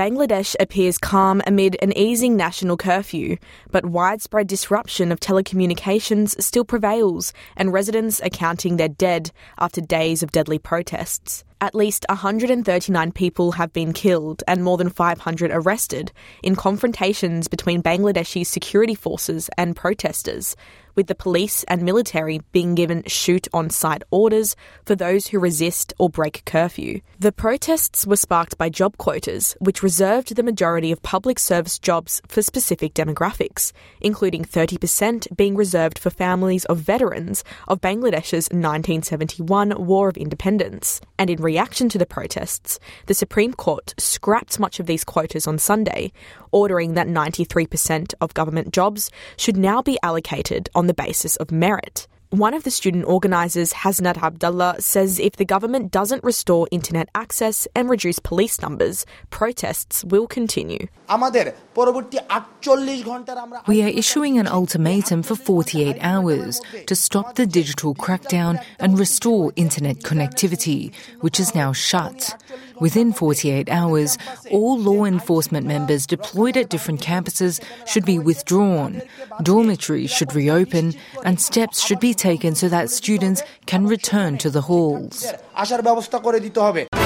Bangladesh appears calm amid an easing national curfew, but widespread disruption of telecommunications still prevails, and residents are counting their dead after days of deadly protests. At least 139 people have been killed and more than 500 arrested in confrontations between Bangladeshi's security forces and protesters, with the police and military being given shoot-on-sight orders for those who resist or break curfew. The protests were sparked by job quotas, which reserved the majority of public service jobs for specific demographics, including 30% being reserved for families of veterans of Bangladesh's 1971 War of Independence. And in reaction to the protests, the Supreme Court scrapped much of these quotas on Sunday, ordering that 93% of government jobs should now be allocated on the basis of merit. One of the student organisers, Hasnat Abdullah, says if the government doesn't restore internet access and reduce police numbers, protests will continue. We are issuing an ultimatum for 48 hours to stop the digital crackdown and restore internet connectivity, which is now shut. Within 48 hours, all law enforcement members deployed at different campuses should be withdrawn, dormitories should reopen, and steps should be taken so that students can return to the halls.